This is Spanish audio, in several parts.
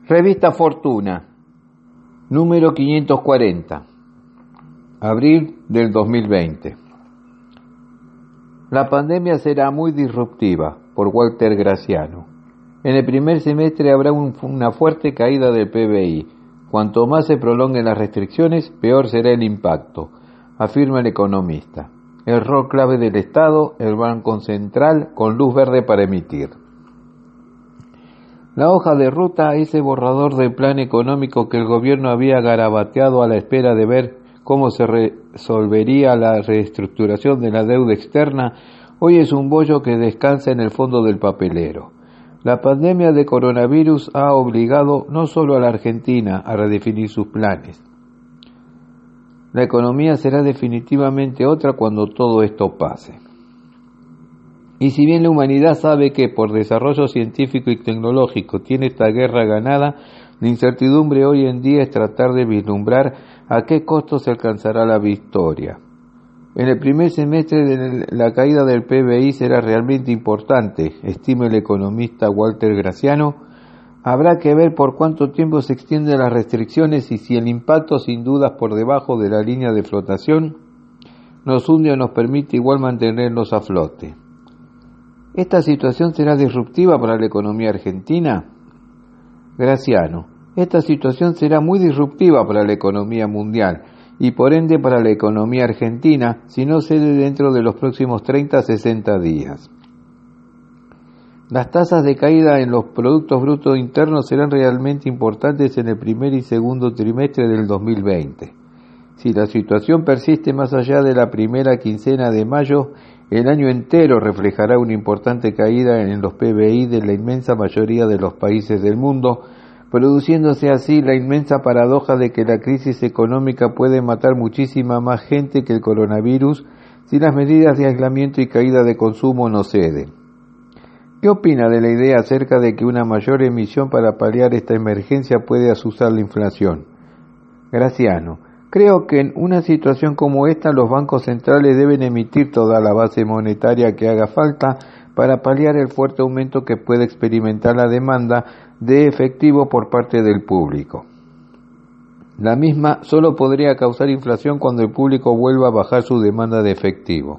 Revista Fortuna, número 540, abril del 2020. La pandemia será muy disruptiva, por Walter Graciano. En el primer semestre habrá una fuerte caída del PBI. Cuanto más se prolonguen las restricciones, peor será el impacto, afirma el economista. El rol clave del Estado, el Banco Central, con luz verde para emitir. La hoja de ruta, ese borrador del plan económico que el gobierno había garabateado a la espera de ver cómo se resolvería la reestructuración de la deuda externa, hoy es un bollo que descansa en el fondo del papelero. La pandemia de coronavirus ha obligado no solo a la Argentina a redefinir sus planes. La economía será definitivamente otra cuando todo esto pase. Y si bien la humanidad sabe que por desarrollo científico y tecnológico tiene esta guerra ganada, la incertidumbre hoy en día es tratar de vislumbrar a qué costo se alcanzará la victoria. En el primer semestre la caída del PBI será realmente importante, estima el economista Walter Graciano. Habrá que ver por cuánto tiempo se extienden las restricciones y si el impacto, sin dudas por debajo de la línea de flotación, nos hunde o nos permite igual mantenernos a flote. ¿Esta situación será disruptiva para la economía argentina? Graciano, esta situación será muy disruptiva para la economía mundial y por ende para la economía argentina si no cede dentro de los próximos 30 a 60 días. Las tasas de caída en los productos brutos internos serán realmente importantes en el primer y segundo trimestre del 2020. Si la situación persiste más allá de la primera quincena de mayo, el año entero reflejará una importante caída en los PBI de la inmensa mayoría de los países del mundo, produciéndose así la inmensa paradoja de que la crisis económica puede matar muchísima más gente que el coronavirus si las medidas de aislamiento y caída de consumo no ceden. ¿Qué opina de la idea acerca de que una mayor emisión para paliar esta emergencia puede asustar la inflación? Graciano, creo que en una situación como esta los bancos centrales deben emitir toda la base monetaria que haga falta para paliar el fuerte aumento que puede experimentar la demanda de efectivo por parte del público. La misma solo podría causar inflación cuando el público vuelva a bajar su demanda de efectivo.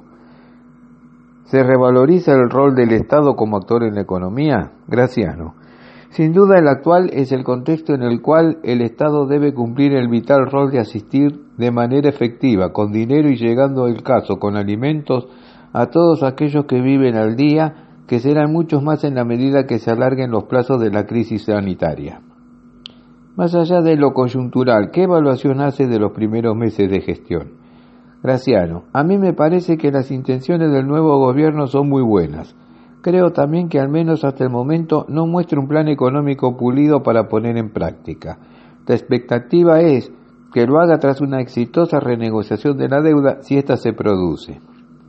¿Se revaloriza el rol del Estado como actor en la economía? Graciano. Sin duda el actual es el contexto en el cual el Estado debe cumplir el vital rol de asistir de manera efectiva, con dinero y llegando el caso, con alimentos, a todos aquellos que viven al día, que serán muchos más en la medida que se alarguen los plazos de la crisis sanitaria. Más allá de lo coyuntural, ¿qué evaluación hace de los primeros meses de gestión? Graciano, a mí me parece que las intenciones del nuevo gobierno son muy buenas. Creo también que al menos hasta el momento no muestra un plan económico pulido para poner en práctica. La expectativa es que lo haga tras una exitosa renegociación de la deuda si ésta se produce.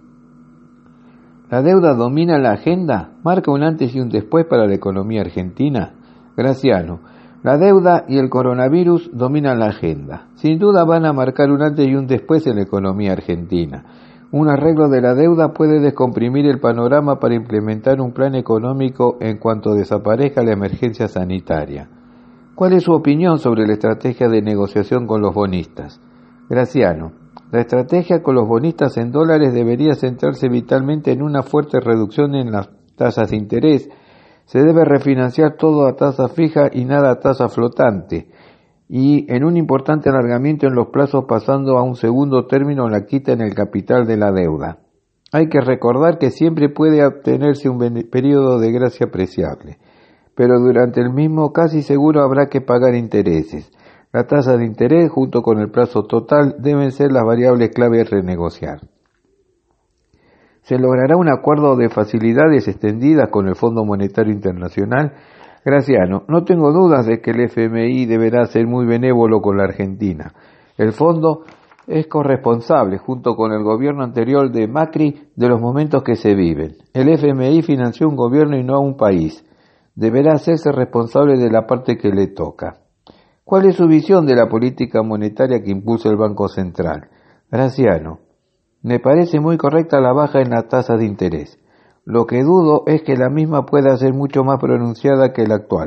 ¿La deuda domina la agenda? ¿Marca un antes y un después para la economía argentina? Graciano, la deuda y el coronavirus dominan la agenda. Sin duda van a marcar un antes y un después en la economía argentina. Un arreglo de la deuda puede descomprimir el panorama para implementar un plan económico en cuanto desaparezca la emergencia sanitaria. ¿Cuál es su opinión sobre la estrategia de negociación con los bonistas? Graciano, la estrategia con los bonistas en dólares debería centrarse vitalmente en una fuerte reducción en las tasas de interés. Se debe refinanciar todo a tasa fija y nada a tasa flotante, y en un importante alargamiento en los plazos pasando a un segundo término en la quita en el capital de la deuda. Hay que recordar que siempre puede obtenerse un periodo de gracia apreciable, pero durante el mismo casi seguro habrá que pagar intereses. La tasa de interés junto con el plazo total deben ser las variables clave a renegociar. ¿Se logrará un acuerdo de facilidades extendidas con el Fondo Monetario Internacional? Graciano, no tengo dudas de que el FMI deberá ser muy benévolo con la Argentina. El fondo es corresponsable, junto con el gobierno anterior de Macri, de los momentos que se viven. El FMI financió un gobierno y no a un país. Deberá hacerse responsable de la parte que le toca. ¿Cuál es su visión de la política monetaria que impulsa el Banco Central? Graciano, me parece muy correcta la baja en la tasa de interés. Lo que dudo es que la misma pueda ser mucho más pronunciada que la actual.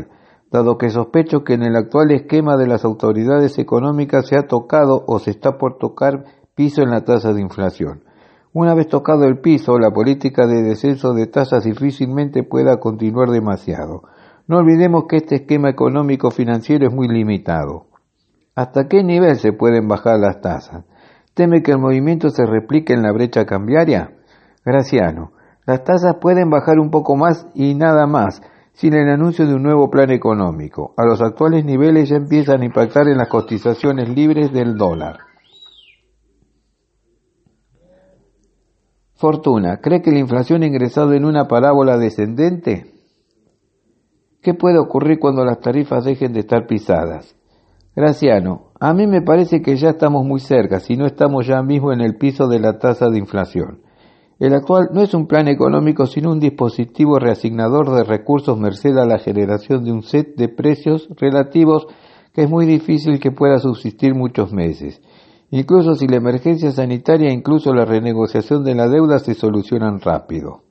dado que sospecho que en el actual esquema de las autoridades económicas se ha tocado o se está por tocar piso en la tasa de inflación. Una vez tocado el piso, la política de descenso de tasas difícilmente pueda continuar demasiado. No olvidemos que este esquema económico financiero es muy limitado. ¿Hasta qué nivel se pueden bajar las tasas? ¿Teme que el movimiento se replique en la brecha cambiaria? Graciano, las tasas pueden bajar un poco más y nada más, sin el anuncio de un nuevo plan económico. A los actuales niveles ya empiezan a impactar en las cotizaciones libres del dólar. Fortuna, ¿cree que la inflación ha ingresado en una parábola descendente? ¿Qué puede ocurrir cuando las tarifas dejen de estar pisadas? Graciano, a mí me parece que ya estamos muy cerca, si no estamos ya mismo en el piso de la tasa de inflación. El actual no es un plan económico, sino un dispositivo reasignador de recursos merced a la generación de un set de precios relativos que es muy difícil que pueda subsistir muchos meses. Incluso si la emergencia sanitaria e incluso la renegociación de la deuda se solucionan rápido.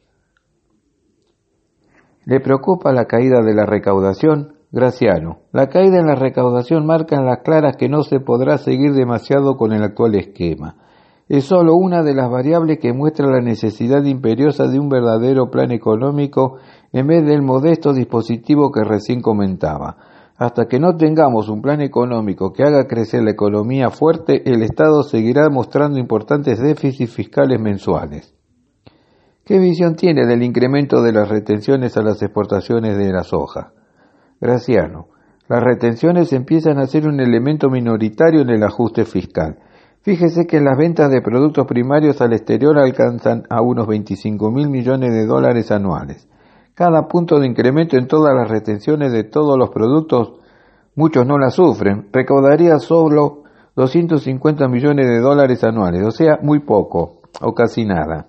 ¿Le preocupa la caída de la recaudación? Graciano, la caída en la recaudación marca en las claras que no se podrá seguir demasiado con el actual esquema. Es solo una de las variables que muestra la necesidad imperiosa de un verdadero plan económico en vez del modesto dispositivo que recién comentaba. Hasta que no tengamos un plan económico que haga crecer la economía fuerte, el Estado seguirá mostrando importantes déficits fiscales mensuales. ¿Qué visión tiene del incremento de las retenciones a las exportaciones de la soja? Graciano, las retenciones empiezan a ser un elemento minoritario en el ajuste fiscal. Fíjese que las ventas de productos primarios al exterior alcanzan a unos 25.000 millones de dólares anuales. Cada punto de incremento en todas las retenciones de todos los productos, muchos no la sufren, recaudaría solo 250 millones de dólares anuales, o sea, muy poco, o casi nada.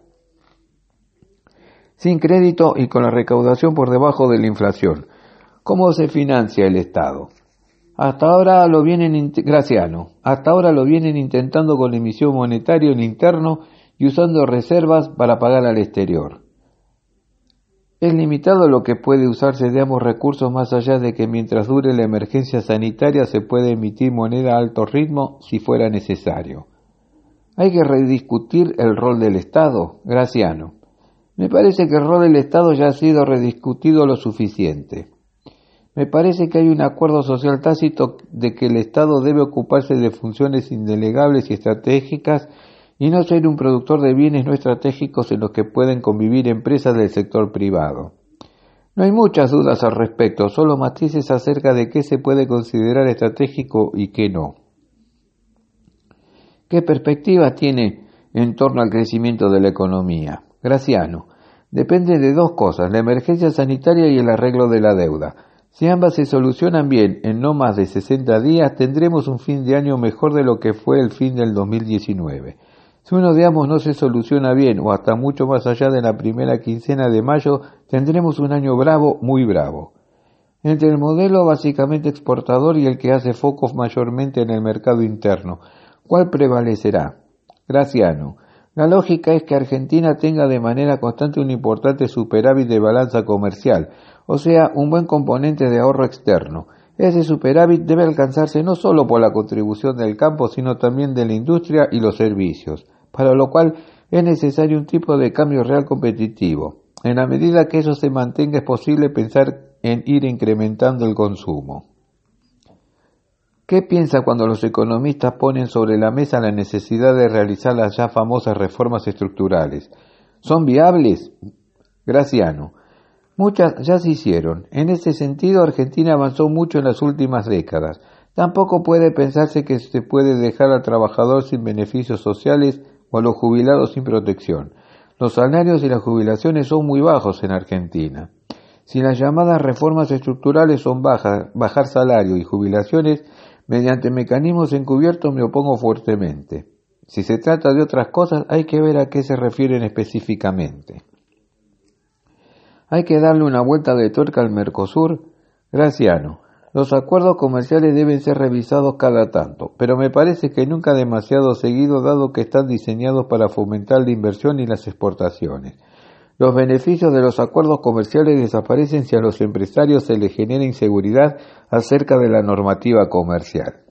Sin crédito y con la recaudación por debajo de la inflación. ¿Cómo se financia el Estado? Hasta ahora lo vienen intentando con la emisión monetaria en interno y usando reservas para pagar al exterior. Es limitado lo que puede usarse de ambos recursos más allá de que mientras dure la emergencia sanitaria se puede emitir moneda a alto ritmo si fuera necesario. Hay que rediscutir el rol del Estado, Graciano. Me parece que el rol del Estado ya ha sido rediscutido lo suficiente. Me parece que hay un acuerdo social tácito de que el Estado debe ocuparse de funciones indelegables y estratégicas y no ser un productor de bienes no estratégicos en los que pueden convivir empresas del sector privado. No hay muchas dudas al respecto, solo matices acerca de qué se puede considerar estratégico y qué no. ¿Qué perspectiva tiene en torno al crecimiento de la economía? Graciano, depende de dos cosas, la emergencia sanitaria y el arreglo de la deuda. Si ambas se solucionan bien en no más de 60 días, tendremos un fin de año mejor de lo que fue el fin del 2019. Si uno de ambos no se soluciona bien o hasta mucho más allá de la primera quincena de mayo, tendremos un año bravo, muy bravo. Entre el modelo básicamente exportador y el que hace focos mayormente en el mercado interno, ¿cuál prevalecerá? Graciano, la lógica es que Argentina tenga de manera constante un importante superávit de balanza comercial, o sea, un buen componente de ahorro externo. Ese superávit debe alcanzarse no solo por la contribución del campo, sino también de la industria y los servicios, para lo cual es necesario un tipo de cambio real competitivo. En la medida que eso se mantenga es posible pensar en ir incrementando el consumo. ¿Qué piensa cuando los economistas ponen sobre la mesa la necesidad de realizar las ya famosas reformas estructurales? ¿Son viables? Graciano, muchas ya se hicieron. En ese sentido, Argentina avanzó mucho en las últimas décadas. Tampoco puede pensarse que se puede dejar al trabajador sin beneficios sociales o a los jubilados sin protección. Los salarios y las jubilaciones son muy bajos en Argentina. Si las llamadas reformas estructurales son bajar salario y jubilaciones, mediante mecanismos encubiertos me opongo fuertemente. Si se trata de otras cosas, hay que ver a qué se refieren específicamente. ¿Hay que darle una vuelta de tuerca al Mercosur? Graciano, los acuerdos comerciales deben ser revisados cada tanto, pero me parece que nunca demasiado seguido dado que están diseñados para fomentar la inversión y las exportaciones. Los beneficios de los acuerdos comerciales desaparecen si a los empresarios se les genera inseguridad acerca de la normativa comercial.